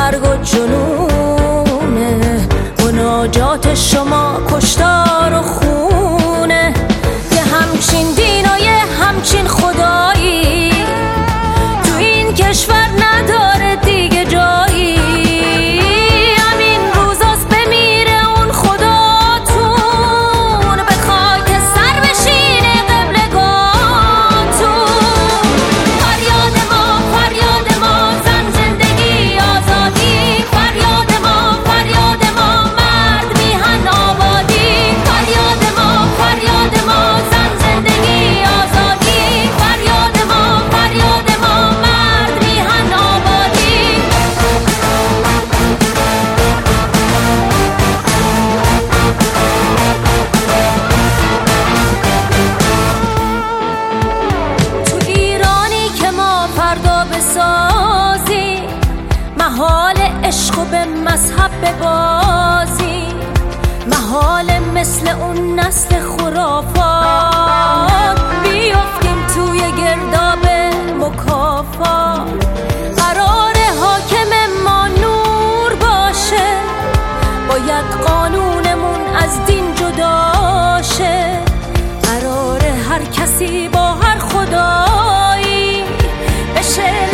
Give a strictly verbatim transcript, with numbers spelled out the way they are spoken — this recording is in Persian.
مرگ و جنونه، مناجات شما کشتار و خونه. یه همچین دین و یه همچین خدایی تو این کشور نداره دیگه جایی. همین روزاست بمیره اون خداتون، به خاک سر بشینه قبلگاهتون. فریاد ما فریاد ما زن زندگی آزادی، فریاد ما فریاد ما مرد میهن آبادی. فریاد ما فریاد ما زن زندگی آزادی، فریاد ما فریاد ما مرد میهن آبادی. تو ایرانی که ما فردا بسازیم، محال عشق و به مذهب ببازیم، محال مثل اون نسل خرافات بیفتیم توی گرداب مکافات. قرار حاکم ما نور باشه، باید قانونمون از دین جداشه. قرار هر کسی با هر خدایی بشه